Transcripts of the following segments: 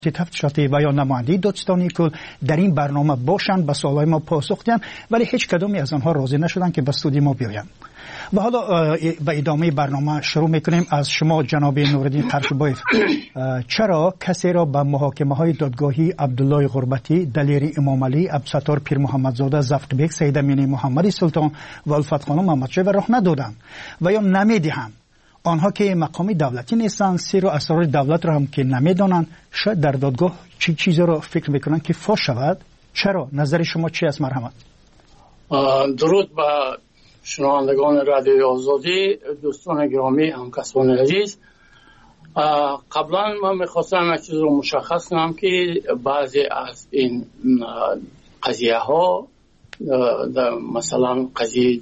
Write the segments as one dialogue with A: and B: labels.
A: تفتیشاتی و یا نماینده دادستانی کل در این برنامه باشند به سوالای ما پاسخ دهند، ولی هیچ کدومی از آنها راضی نشدند که به استودیو ما بیایند. و حالا به ادامه برنامه شروع میکنیم. از شما جناب نورالدین قرشبایف، چرا کسی را به محاکمه های دادگاهی عبدالله غربتی، دلیر امام علی، عبدالستار پیر محمدزاده، زفت بیگ، سید امینی محمد سلطان و الفت خانم محمدشاه راه ندادند و یا نمیدهند؟ آنها که مقام دولتی نیستند، سر و اسرار دولت را هم که نمیدانند، شاید در دادگاه چی چیزی را فکر میکنند که فاش شود؟ چرا؟ نظر شما چی است؟ مرحمت.
B: درود به شنوندگان رادیوی آزادی، دوستان گرامی، همکاسان عزیز. قبلا من میخواستم یک چیز رو مشخص کنم که بعضی از این قضیه ها، مثلا قضیه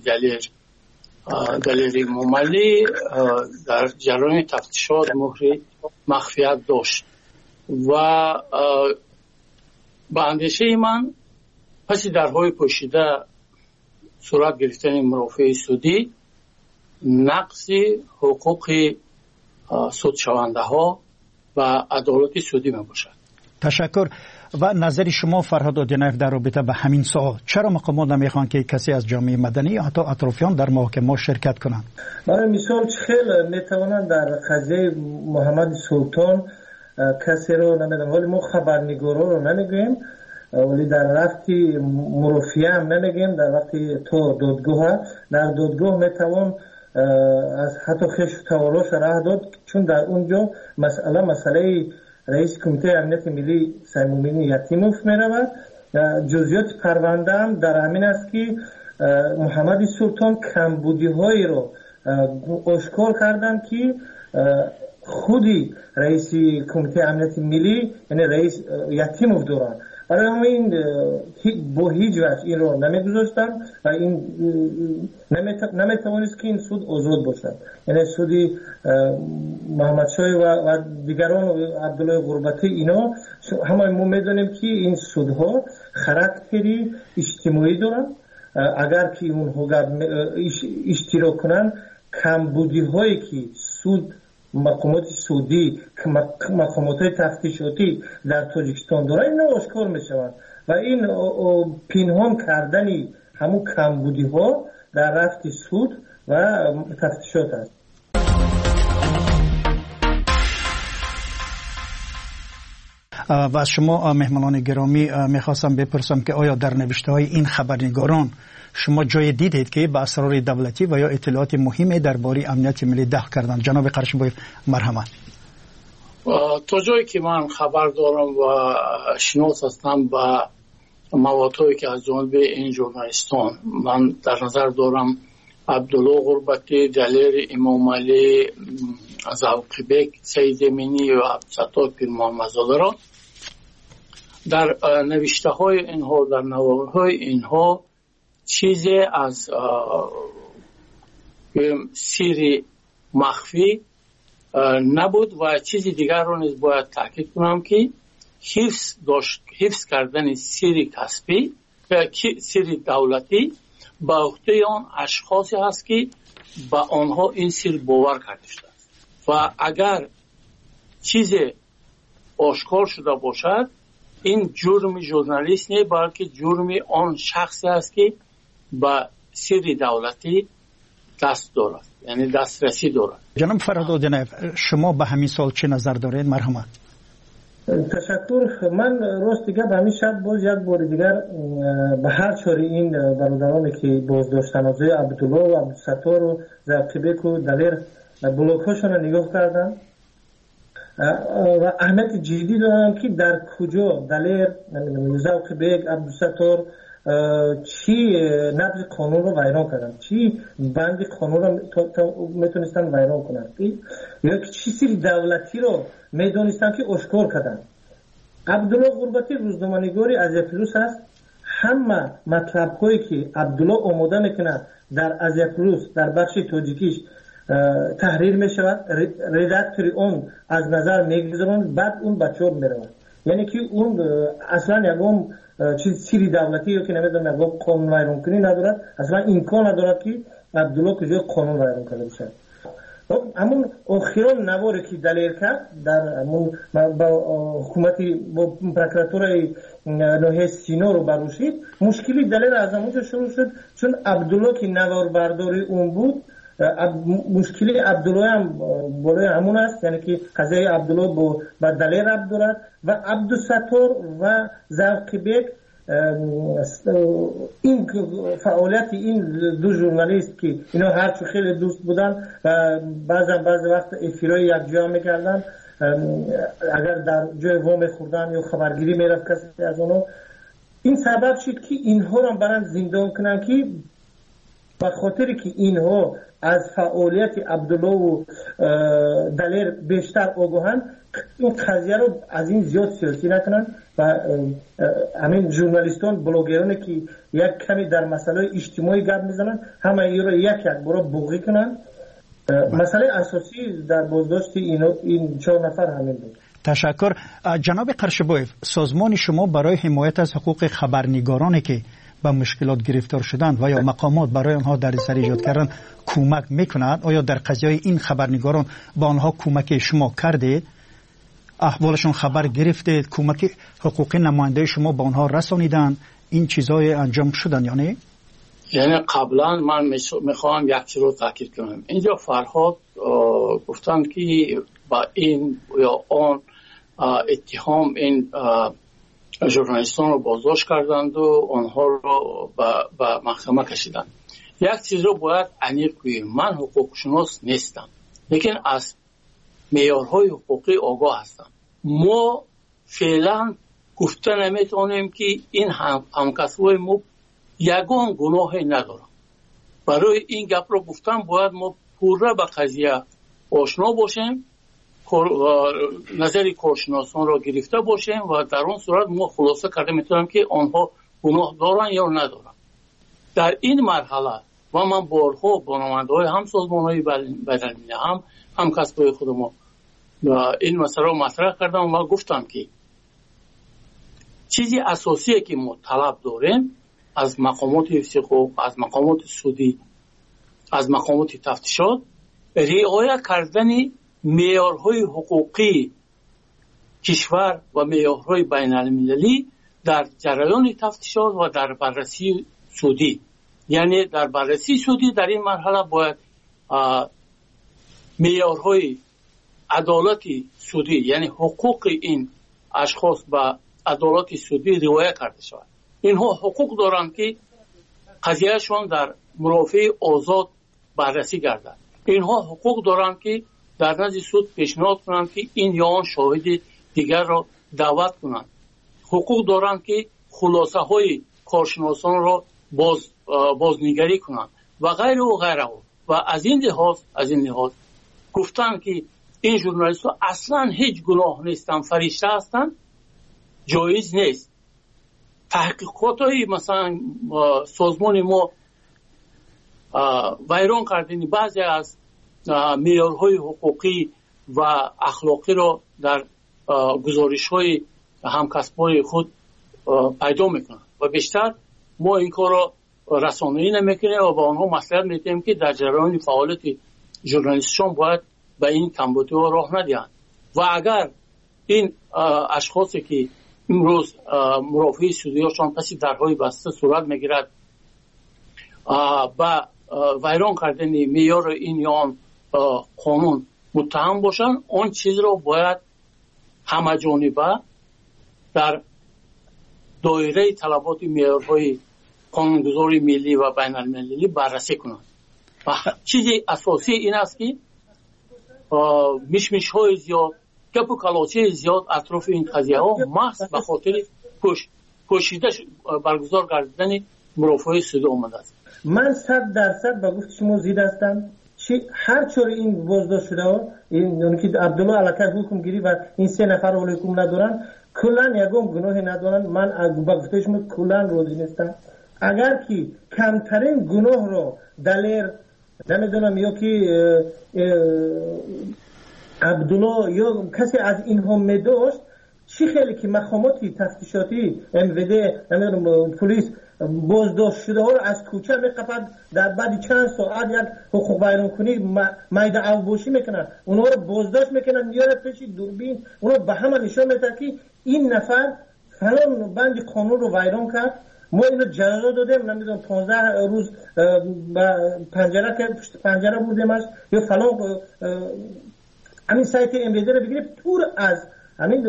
B: دلیر امام علی در جریان تفتیشات مهر مخفیت داشت و به اندیشه من پس درهای پوشیده صورت گرفتن مرافع سودی نقض حقوق سود شونده ها و عدالت سودی می باشد.
A: تشکر. و نظر شما فرهاد آدینایف در رابطه به همین سوال، چرا مقامات نمیخوان که کسی از جامعه مدنی یا حتی اطرافیان در محاکمه شرکت کنند؟
C: برای مثال خیلی میتوانند در قضیه محمد سلطان کسی رو نمیدونم، ولی ما خبرنگارا رو نمیگیم، ولی در وقتی مرافعه هم نمیگیم، در وقتی تو دادگاه، در دادگاه میتوان از حتی خشم توالاش راه داد، چون در اونجا مسئله رئیس کمیته امنیت ملی سیمومینی یتیموف میرود. جزئیات پرونده هم در همین است که محمد سلطان کمبودی هایی رو آشکار کردن که خودی رئیس کمیته امنیت ملی یعنی رئیس یتیموف دارن. برای همین با هیچ وجه این رو نمیگذاشتن و این نمیتوانست که این سود آزاد باشد. یعنی سودی محمدشاه و دیگران عبدالله غربتی، اینا همه ما میدونیم که این سودها خاراکتری اجتماعی دارن. اگر که اونها اشتراک کنن، کمبودی هایی که سود مقامات سودی، مقامات تفتیشاتی در تاجیکستان دارن، اینا آشکار میشوند و این پنهان کردنی همون کمبودی ها در رفت سود و تفتیشات است.
A: و از شما مهمانان گرامی میخواستم بپرسم که آیا در نوشته های این خبرنگاران شما جای دیدید که به اسرار دولتی و یا اطلاعات مهمی درباره امنیت ملی دخل کردند؟ جناب قرشبایف، مرحمت.
B: تا جایی که من خبر دارم و شناس هستم به موادهایی که از جانب این ژورنالیستان من در نظر دارم، عبدالله غربتی، دلیر امام علی، زوقی، سید امینی و عبدالستار پیر محمدزاده را در نوشته های اینها، در نوارهای های اینها چیزی از سری مخفی نبود و چیزی دیگر رو نیز باید تاکید کنم که حفظ کردن سری کسبی سری دولتی به عهده آن اشخاصی هست که به آنها این سر باور کرده شده است و اگر چیزی آشکار شده باشد، این جرم ژورنالیست نه، بلکه جرم آن شخصی است که به سر دولتی دست دارد، یعنی دسترسی دارد.
A: جناب فرهاد آدینایف، شما به همین سوال چه نظر دارید؟ مرحمت.
C: تشکر. من راست دیگه به همین شب باز یک بار دیگر به هر چاری این برادرانی که بازداشتن از عبدالله و عبدالستار و زوقی و دلیر بلاک هاشون رو نگاه کردن و اهمیت جدی دارن که در کجا دلیر، زوقی بیگ، عبدالستار چی نبض قانون رو ویران کردن، چی بند قانون رو میتونستن ویران کنن، یا چی سری دولتی رو میدونستن که آشکار کردن. عبدالله غربتی روزنامه‌نگاری از پلوس هست. همه مطلب هایی که عبدالله آماده میکنه در از پلوس در بخش تاجیکیش تحریر میشود، ردکتوری اون از نظر میگذارن، بعد اون به چاپ میرود. یعنی که اون اصلا یکم چیز سری دولتی یا که نمیدونم یکم قانون ویران کنی ندارد، اصلا امکان ندارد که عبدالله کجای قانون ویران کرده باشد. همون آخران نواری که دلیر کرد در همون با حکومتی با پروکراتورای ناحیه سینا رو بروشید، مشکلی دلیر از همونجا شروع شد، چون عبدالله که نوار برداری اون بود، مشکلی عبدالله هم بالای همون است، یعنی که قضیه عبدالله با دلیر ربط دارد و عبدالستار و زوقبک. این فعالیت این دو ژورنالیست که اینا هرچی خیلی دوست بودن و بعضی وقت افیرای یک جا میکردن، اگر در جای وام خوردن یا خبرگیری میرفت کسی از اونو، این سبب شد که اینها را برن زندان کنن، که به خاطر که اینها از فعالیت عبدالله و دلیر بیشتر آگاهن، این قضیه رو از این زیاد سیاسی نکنن و همین ژورنالیستان بلاگرانی که یک کمی در مسئله اجتماعی گپ میزنن، همه این رو یک برای بوغی کنن. مسئله اساسی در بازداشت این 4 نفر همین بود.
A: تشکر. جناب قرشبویف، سازمان شما برای حمایت از حقوق خبرنگارانی که به مشکلات گرفتار شدند و یا مقامات برای آنها دردسر ایجاد کردن کمک میکنند؟ آیا در قضیه این خبرنگاران با آنها کمک شما کردید؟ احوالشون خبر گرفتید؟ کمک حقوقی نماینده شما با آنها رسانیدن؟ این چیزای انجام شدن یا نه؟
B: یعنی قبلا من میخوام یک چیز رو تاکید کنم. اینجا فرهاد گفتند که با این یا آن اتهام این ژورنالیستان رو بازداشت کردند و آنها رو به محکمه کشیدند. یک چیز رو باید عمیق بگیم، من حقوق شناس نیستم، لیکن از معیارهای حقوقی آگاه هستم. ما فعلا گفته نمیتونیم که این همکسبای ما یگان گناهی ندارن. برای این گپ رو گفتم باید ما پوره به قضیه آشنا باشیم، نظری کارشناسان را گرفته باشیم و در اون صورت ما خلاصه کرده میتونم که آنها گناه دارن یا ندارن. در این مرحله و من بارها با نماینده‌های هم سازمان‌های بین‌المللی هم کسبای خود ما این مسئله رو مطرح کردم و گفتم که چیزی اساسیه که ما طلب داریم از مقامات حفظ حقوق، از مقامات سودی، از مقامات تفتیشات، رعایت کردن معیارهای حقوقی کشور و معیارهای بین‌المللی در جریان تفتیشات و در بررسی سودی. یعنی در بررسی سودی در این مرحله باید معیارهای عدالت سودی، یعنی حقوق این اشخاص به عدالت سودی رعایت کرده شود. اینها حقوق دارند که قضیهشون در مرافع آزاد بررسی گردد. اینها حقوق دارند که در نزد سود پیشنهاد کنند که این یا آن شاهد دیگر را دعوت کنند. حقوق دارند که خلاصه های کارشناسان را بازنگری کنند و غیره و غیره. و از این لحاظ گفتن که این ژورنالیست ها اصلا هیچ گناه نیستن، فرشته هستن، جایز نیست. تحقیقات های مثلا سازمان ما ویران کردن بعضی از معیارهای حقوقی و اخلاقی را در گزارش های همکسبای خود پیدا میکنند و بیشتر ما این کار را رسانه‌ای نمیکنیم و با آنها مصلحت میدیم که در جریان فعالیت ژورنالیستشون باید به این کمبودی ها راه ندهند. و اگر این اشخاصی که امروز مرافع سودی هاشون پس درهای بسته صورت میگیرد و ویران کردن معیار این یا آن قانون متهم باشن، اون چیز را باید همه جانبه در دایره طلبات معیارهای قانونگذاری ملی و بین المللی بررسی کنند. و چیزی اساسی این است که مشمش های زیاد، گپ و کلاچه زیاد اطراف این قضیه ها محض به خاطر پوشیده برگزار کردن مرافع سودی آمده است.
C: من 100% به گفت شما زید هستم. هر چور این بازداشت شده ها، این که عبدالله علاکه حکم گیری و این 3 نفر ولی حکم ندارن، کلن یکم گناه ندارن. من به گفته شما کلن روزی نیستم. اگر که کمترین گناه رو دلیر نمیدونم یا که عبدالله یا کسی از اینها میداشت، چی خیلی که مقامات تفتیشاتی MVD نمیدونم پلیس بازداشت شده ها رو از کوچه میقپد، در بعد چند ساعت یک حقوق بیان کنی میده اوباشی میکنن، اونها رو بازداشت میکنن، میاره پیش دوربین، اونها به همه نشان میده که این نفر فلان بند قانون رو ویران کرد. ما اینو جزا دادیم، نمیدونم 15 روز پنجره که پنجره بودیمش یا فلان. همین سایت MVD رو بگیریم پر از همین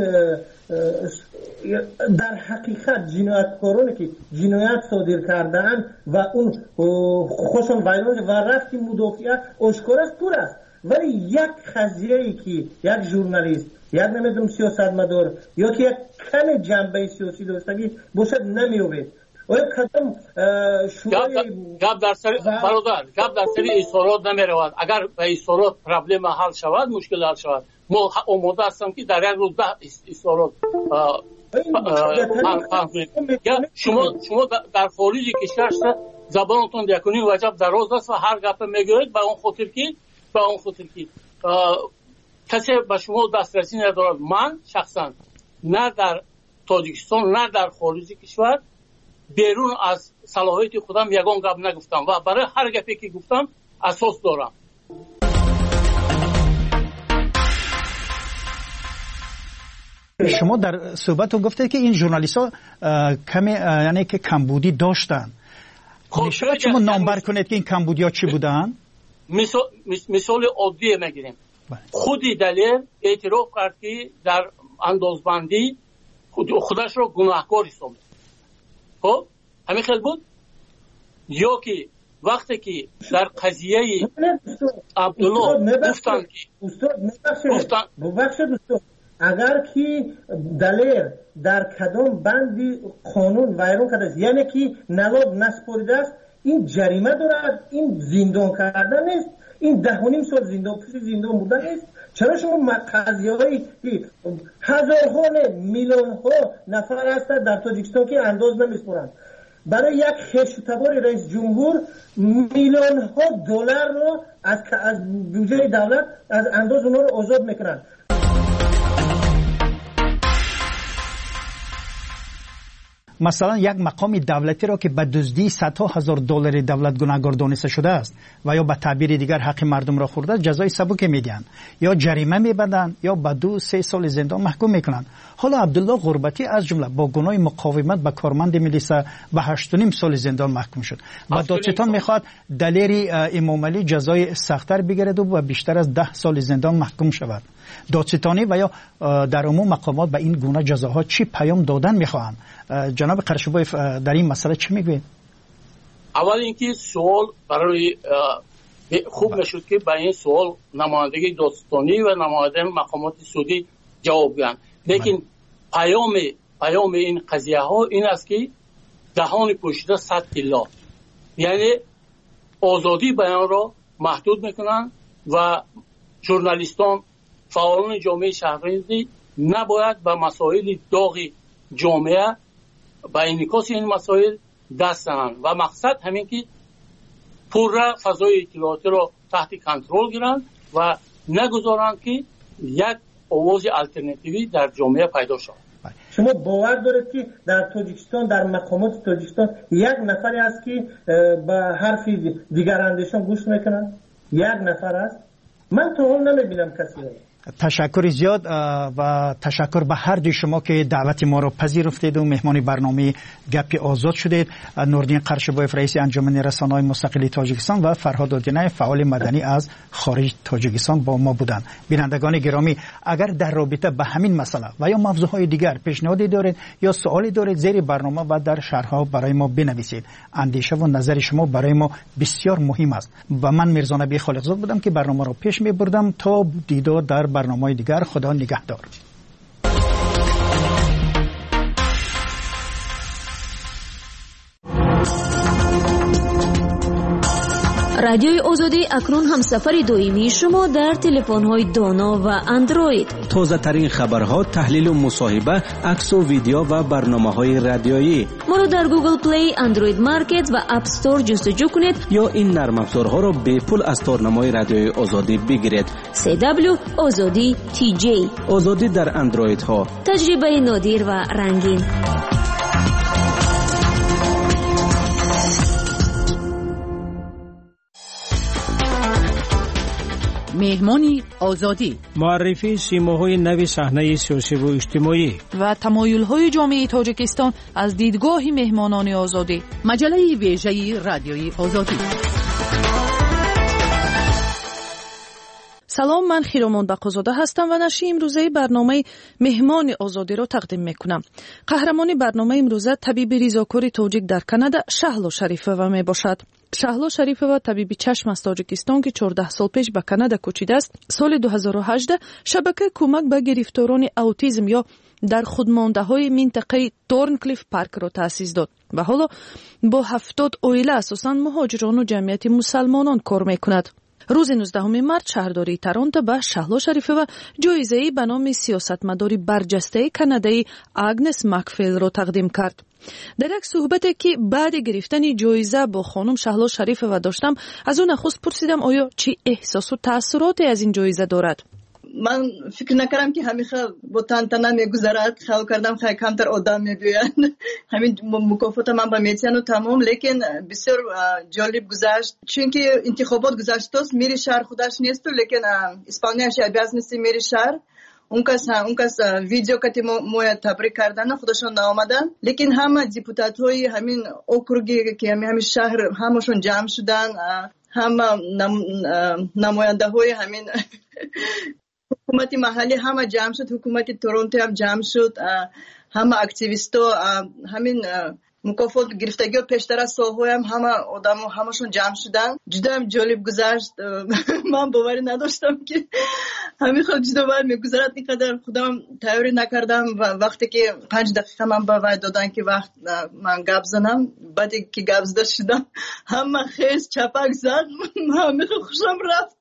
C: در حقیقت جنایتکارانی که جنایت صادر کردن و اون خوشون ویران و رفتی مدافعه آشکار است، پر است. ولی یک قضیه‌ای که یک ژورنالیست، یک نمیدونم سیاستمدار یا که یک کم جنبه سیاسی داشتگی باشد نمیوید.
B: گپ در سر برادر، گپ در سر اصالات نمیرود. اگر به اصالات پرابلم حل شود، مشکل حل شود. ما آماده هستم که در یک روز 10 اصالات شما در خارج کشور زبانتون یکنی وجب دراز است و هر گپ میگوید به اون خاطر که کسی به شما دسترسی ندارد. من شخصا نه در تاجیکستان نه در خارج کشور بیرون از صلاحیت خودم یگان گپ نگفتم و برای هر گپی که گفتم اساس دارم.
A: شما در صحبتتون گفتید که این ژورنالیست‌ها کمی یعنی که کمبودی داشتن. میشه شما نامبر کنید که این کمبودی‌ها چی بودن؟
B: مثال عادی میگیریم. خودی دلیل اعتراف کرد که در اندازبندی خودش رو گناهکار حساب کرد. خب همین خیلی بود. یا که وقتی که در قضیه عبدالله گفتن که
C: اگر که دلیر در کدام بندی قانون ویران کرده است، یعنی که نلاد نسپاریده است، این جریمه دارد، این زندان کردن نیست، این 10.5 سال زندان بودن نیست. چرا شما قضیه‌هایی که هزارها میلیون ها نفر هستند در تاجیکستان که انداز نمیسپارند، برای یک خشتبار رئیس جمهور میلیون ها دلار رو از بودجه دولت از انداز اونها رو آزاد میکنند.
A: مثلا یک مقام دولتی را که به دزدی صدها هزار دلار دولت گناهکار دانسته شده است و یا به تعبیر دیگر حق مردم را خورده، جزای سبک میدن یا جریمه میبندن یا به 2-3 سال زندان محکوم میکنن. حالا عبدالله غربتی از جمله با گناه مقاومت به کارمند ملیسا به 8.5 سال زندان محکوم شد. و دادستان میخواد دلیر امام علی جزای سخت‌تر بگیرد و بیشتر از 10 سال زندان محکوم شود. دادستانی و یا در عموم مقامات به این گونه جزاها چی پیام دادن میخواهند؟ جناب قرشبایف در این مسئله چی میگوید؟
B: اول اینکه سوال برای خوب نشد که به این سوال نمایندگی دادستانی و نماینده مقامات سعودی جواب دهند. لیکن پیام این قضیه ها این است که دهان پوشیده 100 تلا، یعنی آزادی بیان را محدود میکنن و ژورنالیستان، فعالان جامعه شهروندی نباید به مسائل داغ جامعه با انعکاس این مسائل دست زنند و مقصد همین که پورا فضای اطلاعاتی را تحت کنترل گیرند و نگذارند که یک آواز الटरनेटिवی در جامعه پیدا شود.
C: شما باور دارید که در تاجیکستان، در مقامات تاجیکستان یک نفری است که به حرف دیگر اندیشان گوش میکنن؟ یک نفر است؟ من تا حال نمیبینم کسی را.
A: تشکر زیاد و تشکر به هر دوی شما که دعوت ما را پذیرفتید و مهمان برنامه گپ آزاد شدید. نوردین قرشبایف رئیس انجمن رسانه‌های مستقل تاجیکستان و فرهاد آدینه فعال مدنی از خارج تاجیکستان با ما بودند. بینندگان گرامی، اگر در رابطه به همین مسئله و یا موضوعهای دیگر پیشنهادی دارید یا سوالی دارید، زیر برنامه و در شرح‌ها برای ما بنویسید. اندیشه و نظر شما برای ما بسیار مهم است. و من میرزا نبی خالقزاد بودم که برنامه را پیش می‌بردم. تا دیدار در برنامه دیگر، خدا نگهدار.
D: رادیوی آزادی اکنون هم سفر دائمی شما در تلفن‌های دانا و اندروید.
E: تازه ترین خبرها، تحلیل و مصاحبه، عکس و ویدیو و برنامه‌های رادیویی.
D: ما رو در گوگل پلی، اندروید مارکت و اپ استور جستجو کنید
E: یا این نرم افزارها را به پول از تارنمای رادیوی آزادی بگیرید.
D: CW آزادی TJ.
E: آزادی در اندروید ها.
D: تجربه نادر و رنگین.
F: مهمانی آزادی،
G: معرفی سیماهای نوی صحنه سیاسی و اجتماعی
F: و تمایل‌های جامعه تاجیکستان از دیدگاه مهمانان آزادی. مجله ویژه رادیوی آزادی. سلام، من خیرامان بقازاده هستم و نشر امروزه برنامه مهمان آزادی را تقدیم میکنم. قهرمان برنامه امروزه طبیب ریزاکار تاجیک در کانادا شهلا شریفова می باشد. شهلا شریفова طبیب چشم از تاجیکستان که 14 سال پیش به کانادا کوچیده است، سال 2018 شبکه کمک به گرفتاران اوتیسم یا در خودمانده‌های منطقه تورنکلیف پارک را تأسیس داد و حالا با 70 عائله اساساً مهاجران و جمعیت مسلمانان کار میکند. روز 19 مارس شهرداری تورنتو به شهلا شریفova جایزه‌ای به نام سیاستمدار برجسته کانادایی آگنس مکفیل را تقدیم کرد. در یک صحبتی که بعد گرفتن جایزه با خانم شهلا شریفova داشتم، از او نخست پرسیدم آیا چی احساس و تأثیراتی از این جایزه دارد.
H: من فکر نکردم که همیشه با تنتنه میگذرد، خیال کردم خیلی کمتر آدم میبینند. همین مکافات من با میتین و تمام، لیکن بسیار جالب گذشت، چون که انتخابات گذشت است، میری شهر خودش نیست، لیکن اسپانیا شعبیاز نیست میری شهر. اون کس ویدیو کتی موی تبریک کردن خودشون نامدن، لیکن همه دیپوتات های همین اوکروگی که همین شهر همشون جمع شدن، همه نماینده های همین حکومت محلی همه جمع شد، حکومت تورنتو هم جمع شد، همه اکتیویستا همین مکافات گرفتگی و پیشتر از سالهای همه آدم همشون جمع شدن. جدا هم جالب گذشت. من باوری نداشتم که همین خود جدا باید میگذرد اینقدر، خودم تیاری نکردم و وقتی که 5 دقیقه من باید دادن که وقت من گپ زنم، بعدی که گپ زده شدم همه خیز چپک زد، همین خوشم رفت،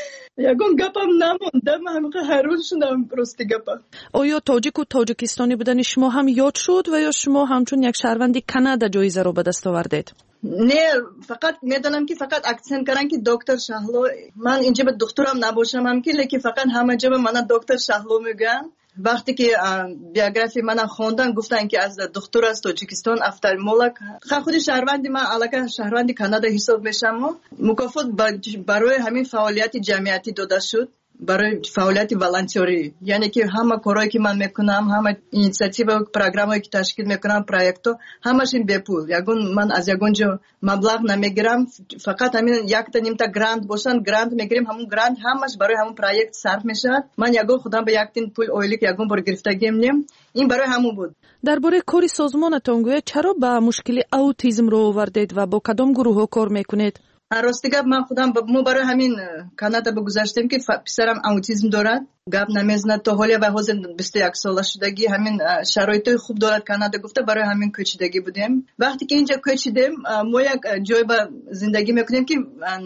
H: یکم گپم نموندم، همین حیران شدم راستی گپم.
F: آیا تاجیک و تاجیکستانی بودن شما هم یاد شد و یا شما همچون یک شهروند کانادا جایزه رو به دست آوردید؟
H: نه، فقط میدونم که فقط اکسنت کردن که دکتر شهلا، من اینجا به دکترم نباشم هم که، لیکن فقط همه جا به من دکتر شهلا میگن. وقتی که بیوگرافی من خوندن گفتن که از دکتر از تاجیکستان افتالمولوژ، خود شهروندی من علاقه شهروندی کانادا حساب میشم. مکافات برای همین فعالیت جمعیتی داده شد، برای فعالیت والنتری، یعنی که همه کارهایی که من میکنم، همه اینیشیتیو و پروگرامایی که تشکیل میکنم، پروژه‌ها همشون به پول، یگون من از یگونجا مبلغ نمیگیرم، فقط همین یک تا نیم تا گرانت باشن، گرانت میگیریم، همون گرانت همش برای همون پروژه صرف میشه. من یگون خودم به یک تین پول اویلی که یگون بر گرفتگیم نیم، این برای همون بود.
F: درباره کاری سازمانتون گویا چرا با مشکل اوتیسم رو آوردید و با کدام گروه کار میکنید؟
H: راستی گپ من خودم ما برای همین کانادا بگذاشتیم که پسرم اوتیسم دارد، گپ نمیزند تا حالا و حاضر 21 ساله شدگی، همین شرایط خوب دارد کانادا، گفته برای همین کوچیدگی بودیم. وقتی که اینجا کوچیدیم ما یک جای با زندگی میکنیم که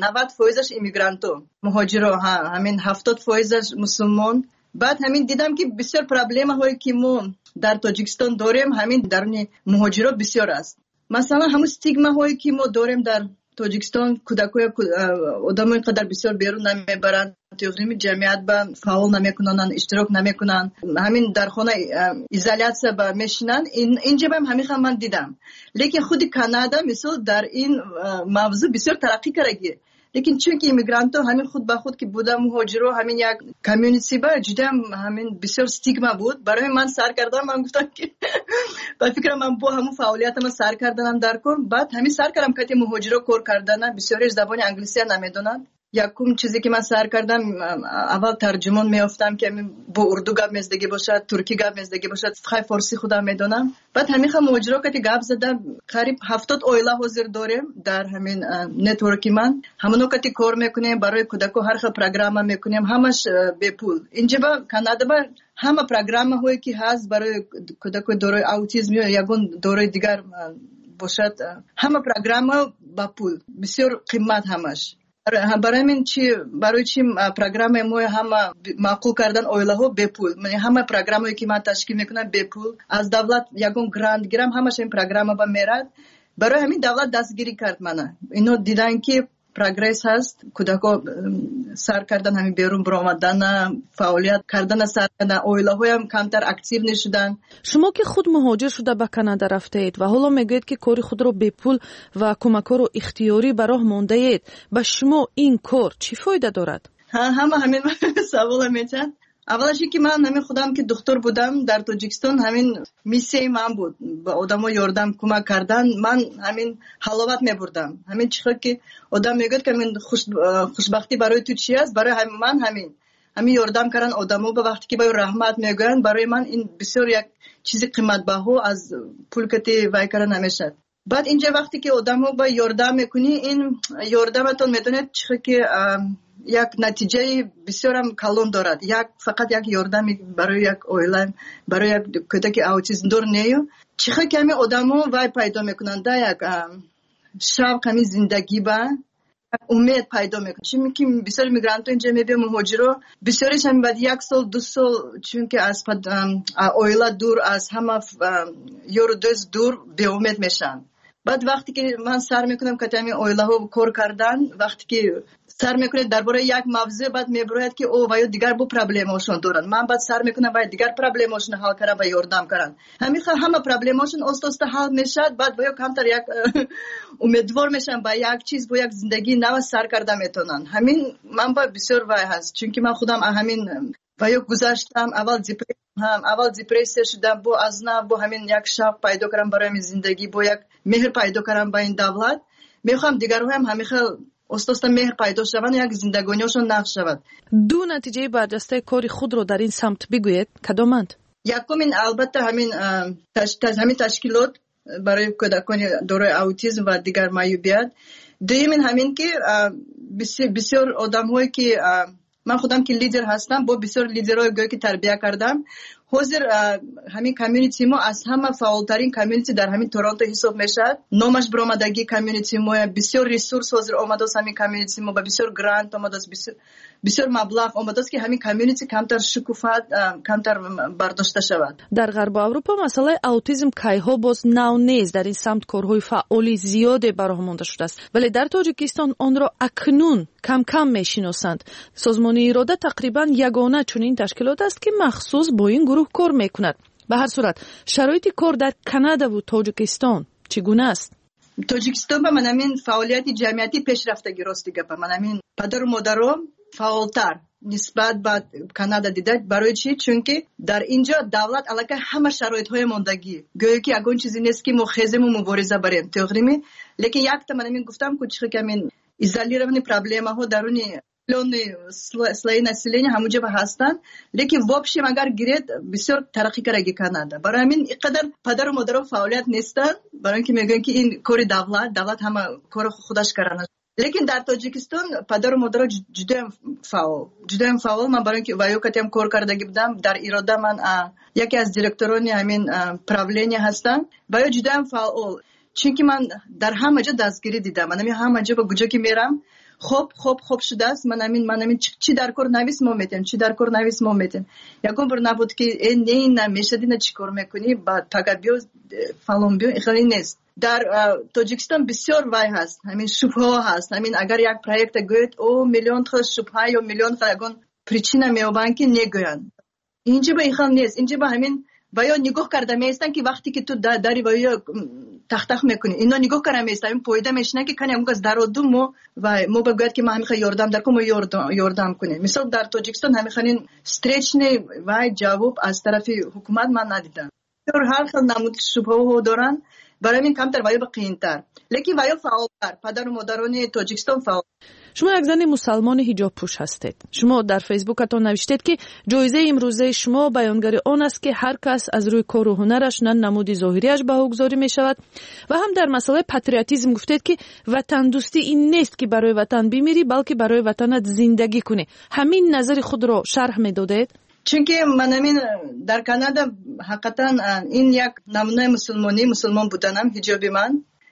H: 90% ایمیگرانتو مهاجرا، همین 70% مسلمان. بعد همین دیدم که بسیار پرابلم هایی که ما در تاجیکستان داریم همین درون مهاجرا بسیار است. مثلا همون استیگما هایی که ما داریم در تاجیکستان، کودکای آدمای قدر بسیار بیرون نمیبرند، تقریبا جمعیت با فعال نمیکنن، اشتراک نمیکنن، همین در خانه ایزولیاسیا با میشینن. اینجا هم همین من دیدم، لیکن خود کانادا مثلا در این موضوع بسیار ترقی کرده، لیکن چون که ایمیگرانت‌ها همین خود به خود که بودن، مهاجرو همین یک کامیونیتی با جدا همین بسیار استیگما بود. برای من سر کردم، من گفتم که با فکر من با همون فعالیتم سر کردنم در کار، بعد همین سر کردم که مهاجرو کار کردن بسیار زبان انگلیسی نمیدونن. یکم چیزی که من سر کردم، اول ترجمان میافتم که با اردو گپ میزدگی باشد، ترکی گپ میزدگی باشد، فارسی خودم میدونم. بعد همین مهاجرا که گپ زدم، قریب 70 عائله حاضر داریم در همین نتورکی من، همونو که کار میکنیم برای کودکو، هر خیل پروگرام میکنیم، همش به پول. اینجا با کانادا با همه پروگرام هایی که هست برای کودکو دارای اوتیسم یا یگون دارای دیگر باشد، همه پروگرام با پول، بسیار قیمت همش. برای من برای چی برنامه ما همه معقول کردن اویلاها بپول. من همه برنامه‌ای که من تشکیل میکنم بپول از دولت یکم گرانت گیرم، همش این برنامه با میرد. برای همین دولت دستگیری کرد منو. اینو دیدن که پروگرس هست، کودکا سر کردن همین بیرون برآمدن، فعالیت کردن سر کردن، اویلاهای هم کمتر اکتیو نشدن.
F: شما که خود مهاجر شده به کانادا رفتید و حالا میگوید که کاری خود رو به پول و کمک رو اختیاری به راه مانده اید، به شما این کار چی فایده دارد؟
H: همین سوال میتن. اولش که من همین خودم که دکتر بودم در تاجیکستان، همین میسیه من بود به آدما یاردم کمک کردن. من همین حلاوت میبردم. همین چیزی که آدم میگه که من خوشبختی برای تو چی است، برای من همین یاردم کردن آدما به وقتی که با رحمت میگن، برای من این بسیار یک چیز قیمت بها از پول که وای کردن نمیشه. بعد اینجا وقتی که آدما با یاردم میکنی، این یاردمتون میدونید چیزی که یک نتیجه بسیار هم کلان دارد. فقط یک یاردم برای یک اویلم، برای یک کودک اوتیسم دار نیو، چقدر کمی آدمو وای پیدا میکنن، یک شوق همین زندگی با امید پیدا میکنن. چون که بسیار میگرانت اینجا میبینم مهاجرا بسیارش هم بعد 1 سال 2 سال چون که از اویلا دور، از همه یورو دوست دور به امید میشن. بعد وقتی که من سر میکنم که همین اویلا ها کار کردن، وقتی که سر میکنه درباره یک موضوع، بعد میبراید که او وای دیگر بو پرابلماشون دارن، من بعد سر میکنم وای دیگر پرابلماشون حل کردن و یاردم کردن. همه پرابلماشون است حل میشد. بعد وای کمتر یک امیدوار میشن با یک چیز، با یک زندگی نو سر کردن میتونن. همین من با بسیار وای هست، چون که من خودم همین وای گذاشتم. اول دیپرسی شدم، با از نه با همین یک شوق پیدا کردم برای زندگی، با یک مهر پیدا کردم با این دولت. میخوام دیگرها هم همین استاد مهر پیدا شوند، یک زندگانیشون نقش شود.
F: دو نتیجه برجسته کاری خود رو در این سمت بگویید کدامند؟
H: یکم این البته همین تشکیلات برای کودکان دارای اوتیسم و دیگر معیوبیت. دوم همین که بسیار آدم‌هایی که من خودم که لیدر هستم، با بسیار لیدرهای گویا که تربیت کردم، حاضر همین کامیونیتی ما از همه فعالترین کامیونیتی در همین تورنتو حساب میشه. نامش برآمدگی کامیونیتی ما، بسیار ریسورس حاضر آمده است همین کامیونیتی ما، بسیار گرانت آمده است، بسیار مبلغ آمده است که همین کامیونیتی کمتر شکوفا کمتر برداشته شود.
F: در غرب اروپا مسئله اوتیسم کایها باز نو نیست، در این سمت کارهای فعالی زیاده براه مانده شده است، ولی در تاجیکستان آن را اکنون کم کم میشناسند. سازمان اراده تقریبا یگانه چنین تشکیلات است که مخصوص با این گروه کار میکند. به هر صورت شرایط کار در کانادا و تاجیکستان چگونه است؟
H: تاجیکستان با من همین فعالیت جمعیتی پیشرفتگی راستی گپ، من همین پدر و مادرم فعالتر نسبت به کانادا دیده. برای چی؟ چون که در اینجا دولت علاقه همه شرایط های ماندگی گویا که اگون چیزی نیست که ما خیزم و مبارزه بریم تقریمی. لیکن یک تا من همین گفتم که چی که همین ایزولیرовані проблеми ها درونی слои населения همونجا هستن، لیکن вообще اگر گیرید بسیار ترقی کرده کانادا. برای همین اینقدر پدر و مادر فعالیت نیستن، برای اینکه میگن که این کار دولت همه کار خودش کردن. لیکن در تاجیکستان پدر و مادر جدا فعال. من برای اینکه وایوکتم کار کردگی بودم در اراده، من یکی از دیرکتوران همین پراولینی هستم و جدا فعال، چون که من در همه جا دستگیری دیدم. من همه جا با کجا که میرم خوب شده است. من همین چی در کار نویس ما میتیم یکم بر نبود که این نمیشه دینا چی کار میکنی با تگابیو فالون بیو خیلی نیست. در تاجیکستان بسیار وای هست، همین شبهه هست. همین اگر یک پروژه گوید او میلیون تا شبهه یا میلیون تا پریچینه میابن که نگوین. اینجا با این خیلی نیست. اینجا با همین باید نگاه کرده میستن که وقتی که تو داری باید تختخ میکنی اینا نگاه کرده میستن، این پویده میشنه که کنی همون در دو ما بگوید که ما همیخواه یاردم در که ما یاردم کنیم. مثال در تاجیکستان همیخواه استریچ و جواب از طرف حکومت من ندیدم. هر خیل نمود شبهه دارن، برای این کمتر باید قیمتر، لیکن باید فعالتر. پدر و مادران تاجیکستان فعال.
F: شما یک زن مسلمان حجاب پوش هستید. شما در فیسبوکتون نوشتید که جایزه امروزه شما بیانگر آن است که هر کس از روی کار و هنرش نه نمود ظاهریش بهاگذاری می شود، و هم در مسئله پاتریوتیسم گفتید که وطن دوستی این نیست که برای وطن بمیری، بلکه برای وطنت زندگی کنی. همین نظر خود را شرح می دادید؟
H: چون که من همین در کانادا حقیقتا این یک نمونه مسلمان بودنم، حجابی من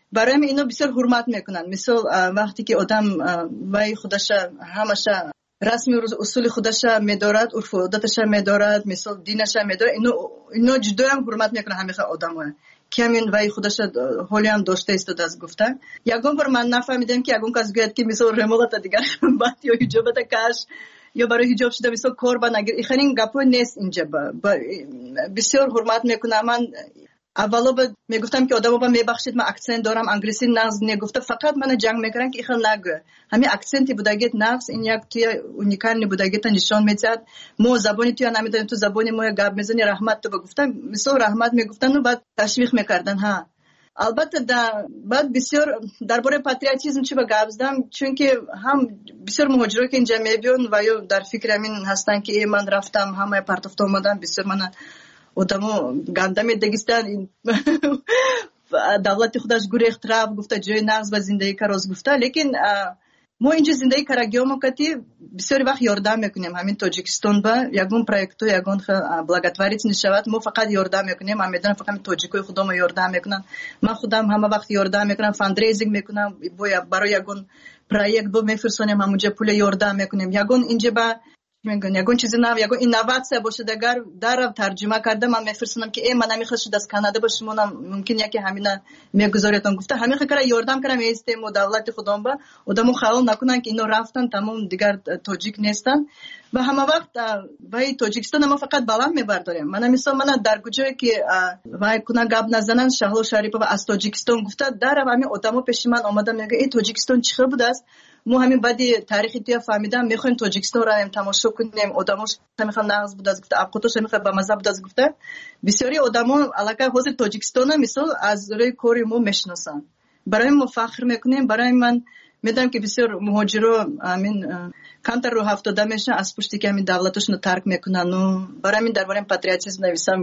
H: برای اینو بسیار حرمت میکنن. مثل وقتی که آدم وای خودش همشه رسمی اصول خودش میدارد، عرف و عادتش میدارد، مثل دینش میدارد، اینو جدا هم حرمت میکنه همیشه آدمو که همین وای خودش حالی هم داشته است از گفتن. یگان بار من نفهمیدم که یگان کس گوید که مثل رمالت دیگر بعد یا حجابت کش یا برای حجاب شده مثل کار نگیر، این گپو نیست اینجا. بسیار حرمت میکنه. من اولا میگفتم که آدمو میبخشید من اکسنت دارم انگلیسی نقص نگفته، فقط من جنگ میکردم که این نگو همین اکسنتی بودگیت نقص این یک توی اونیکال بودگیت نشان میداد. مو زبانی توی نمیدونم تو زبانی مو گپ میزنی رحمت تو بگفتم مثل رحمت میگفتن و بعد تشویق میکردن. ها البته بعد بسیار درباره پاتریوتیسم چی گپ زدم، چون که هم بسیار مهاجرا که اینجا میبیون و یا در فکر همین هستن که من رفتم همه پرتفت اومدن، بسیار من آدمو گندم دگستان دولت خودش گریخت رفت گفته جای نقص و زندگی کاروز گفته، لیکن ما اینجا زندگی کارگیومو کتی بسیار وقت یاردم میکنیم. همین تاجیکستان با یگون پروژه یگون بلاگتواریت نشود ما فقط یاردم میکنیم. من میدونم فقط تاجیکای خودم یاردم میکنن، من خودم همه وقت یاردم میکنم، فاندریزینگ میکنم برای یگون پروژه با میفرستونم همونجا پول یاردم میکنیم. یگون اینجا با میگن یگون چیزی نه یگون اینوواسیا باشه دگر در ترجمه کرده من میفرستم که من نمیخواد از کانادا باشم ممکنه که همینا میگذارتون گفته همین خیلی یاردم کردم استیم دولت خودم با آدمو خیال نکنن که اینو رفتن تمام دیگر تاجیک نیستن و همه وقت وای تاجیکستان ما فقط بالا میبرداریم. من مثلا من در کجایی که وای کنه گاب نزنن شهلا شریفه و از تاجیکستان گفته در همین آدمو پیش من اومدم میگه این تاجیکستان چه بود است. ما همین بعدی تاریخی توی فهمیدم میخوایم تاجیکستان رو هم تماشا کنیم. آدماش میخوان نقض بود از گفته ابقوتش میخواد به مذهب بود از گفته بسیاری آدما علاقه حاضر تاجیکستان مثل از روی کوری ما میشناسن. برای ما فخر میکنیم. برای من میدونم که بسیار مهاجرا همین کانتر رو 70 میشن از پشتی که همین دولتشون رو ترک میکنن و برای من درباره پاتریوتیسم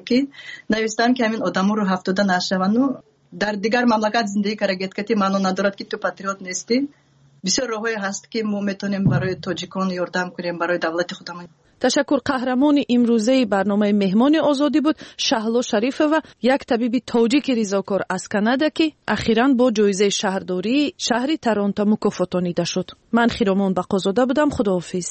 H: نوشتم که همین آدما رو 70 نشون و در دیگر مملکت زندگی کردگی منو ندارد که تو پاتریوت نیستی. بسیار راهی هست که ما میتونیم برای تاجیکان یاردم کنیم برای دولت خودمون.
F: تشکر. قهرمان امروزه برنامه مهمان آزادی بود شهلا شریفه و یک طبیب تاجیک ریزاکار از کانادا که اخیراً با جایزه شهرداری شهری تورنتو مکافاتانیده شد. من خیرامان بقازاده بودم. خداحافظ.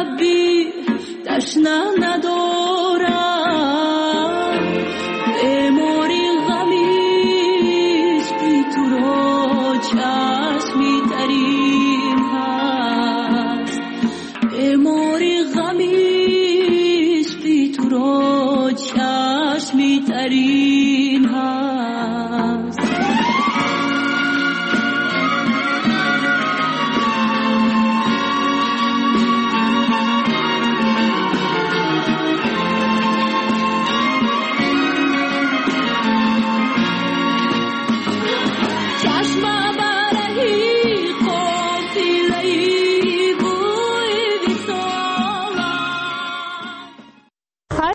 I: تشنه ندارم بری